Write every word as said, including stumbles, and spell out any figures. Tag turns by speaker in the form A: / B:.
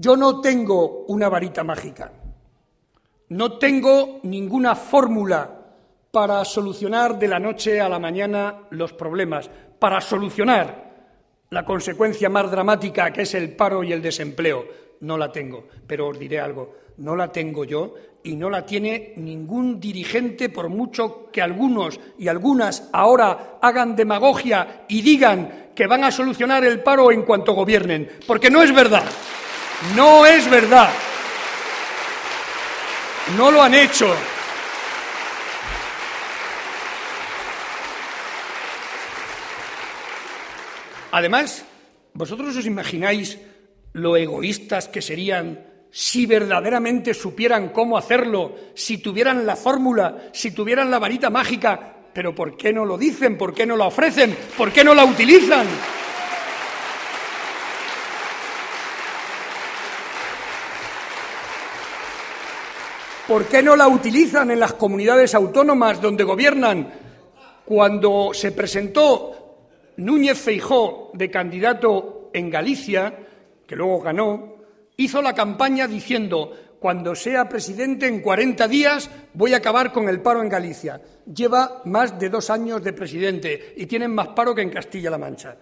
A: Yo no tengo una varita mágica, no tengo ninguna fórmula para solucionar de la noche a la mañana los problemas, para solucionar la consecuencia más dramática que es el paro y el desempleo. No la tengo, pero os diré algo, no la tengo yo y no la tiene ningún dirigente, por mucho que algunos y algunas ahora hagan demagogia y digan que van a solucionar el paro en cuanto gobiernen, porque no es verdad, no es verdad, no lo han hecho. Además, ¿vosotros os imagináis lo egoístas que serían si verdaderamente supieran cómo hacerlo, si tuvieran la fórmula, si tuvieran la varita mágica? Pero ¿por qué no lo dicen? ¿Por qué no la ofrecen? ¿Por qué no la utilizan? ¿Por qué no la utilizan en las comunidades autónomas donde gobiernan? Cuando se presentó Núñez Feijóo de candidato en Galicia, que luego ganó, hizo la campaña diciendo: cuando sea presidente en cuarenta días voy a acabar con el paro en Galicia. Lleva más de dos años de presidente y tienen más paro que en Castilla-La Mancha.